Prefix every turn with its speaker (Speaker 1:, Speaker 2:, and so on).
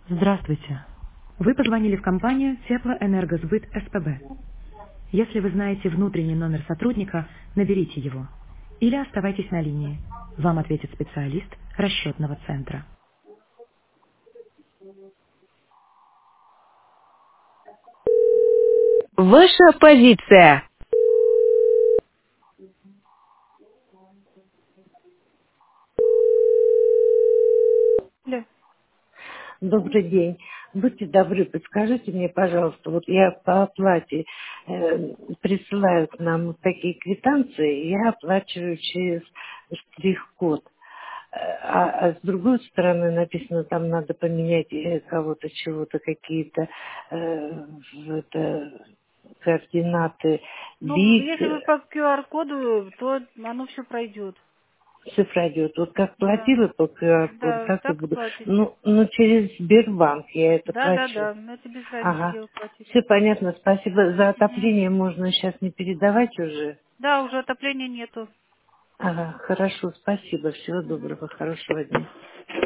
Speaker 1: Здравствуйте. Вы позвонили в компанию Теплоэнергосбыт СПБ. Если вы знаете внутренний номер сотрудника, наберите его. Или оставайтесь на линии. Вам ответит специалист расчетного центра. Ваша позиция. Да.
Speaker 2: Добрый день. Будьте добры, подскажите мне, пожалуйста, вот я по оплате присылаю к нам вот такие квитанции, я оплачиваю через штрих-код. А с другой стороны написано, там надо поменять кого-то, чего-то, какие-то координаты,
Speaker 3: Ну,
Speaker 2: бит,
Speaker 3: если вы по QR-коду, то оно все пройдет.
Speaker 2: цифра идет. Вот как
Speaker 3: Да,
Speaker 2: платила по QR-коду,
Speaker 3: да,
Speaker 2: так и
Speaker 3: так и
Speaker 2: буду.
Speaker 3: платите.
Speaker 2: Ну, через Сбербанк я это
Speaker 3: Да, да,
Speaker 2: плачу.
Speaker 3: да, но это без разницы,
Speaker 2: Ага.
Speaker 3: где вы платите.
Speaker 2: Все понятно, спасибо. За
Speaker 3: Мгм.
Speaker 2: отопление можно сейчас не передавать уже.
Speaker 3: Да, уже отопления нету.
Speaker 2: Ага, хорошо, спасибо. Всего
Speaker 3: Мгм.
Speaker 2: доброго, хорошего дня.